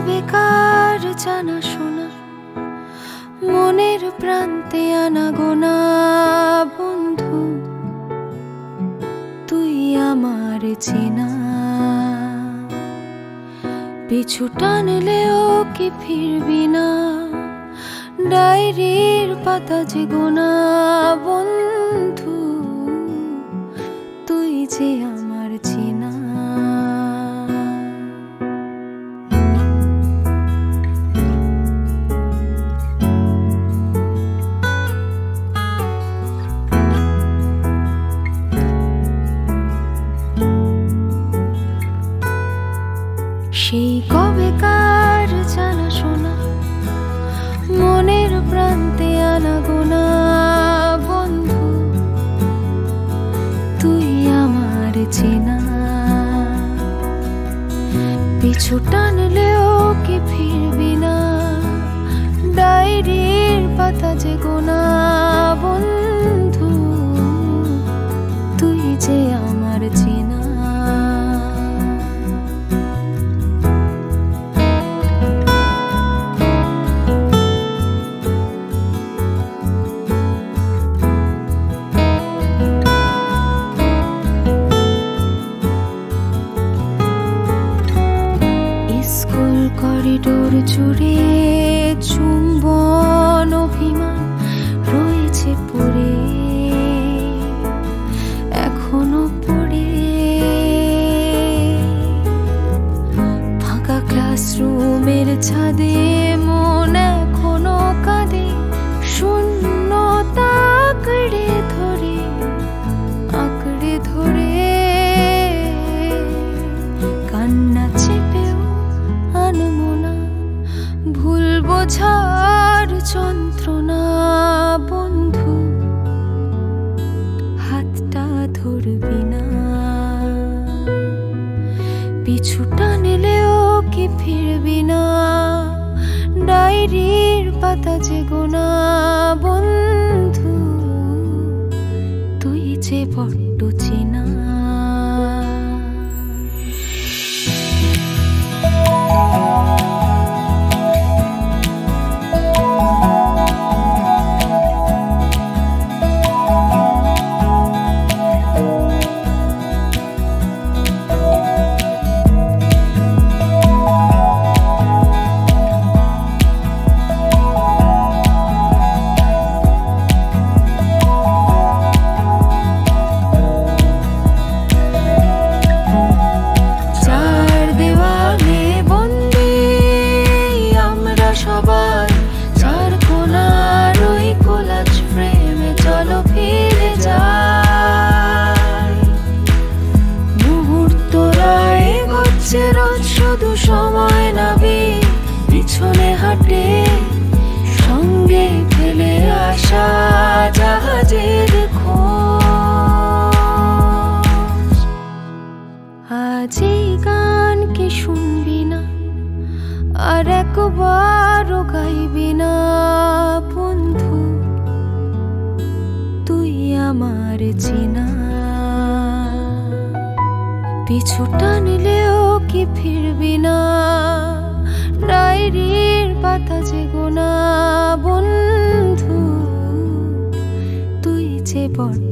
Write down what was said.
কবেকার জানা শোনা মনের প্রান্তে আনাগোনা বন্ধু, তুই আমার চেনা। পিছু টানলেও কি ফিরবি না, ডায়েরির পাতা যে গোনা বন্ধু, তুই যে আমার চেনা। সেই কবেকার জানা শোনা মনের প্রান্তে আনাগোনা বন্ধু, তুই আমার চেনা। পিছু টানলেও কি ফিরবি না, ডায়েরির পাতা যে গোনা বন্ধু, তুই যে আমার চেনা। করিডোর জুড়ে চুম্বন অভিমান রয়েছে পড়ে, এখনো পড়ে। ফাঁকা ক্লাসরুমের ছাদে মন এখনো কাঁদে, শূন্যতা আঁকড়ে ধরে আঁকড়ে ধরে। কান্না চেপেও আনমো না, ভুল বোঝার যন্ত্রণা বন্ধু, হাতটা ধরবি না। পিছু টানলেও কি ফিরবি না, ডায়েরির পাতা যে গোনা বন্ধু, তুই যে বড্ড চেনা। রোজ শুধু সময় নাবি পিছনে হাঁটে, সঙ্গে ফেলে আসা জাহাজের খোঁজ। আজ এই গান কি শুনবি না, আর একবারও গাইবি না বন্ধু, তুই আমার চেনা। পিছু টানলেও কি ফিরবি না, ডায়েরির পাতা যে গোনা বন্ধু, তুই যে বড়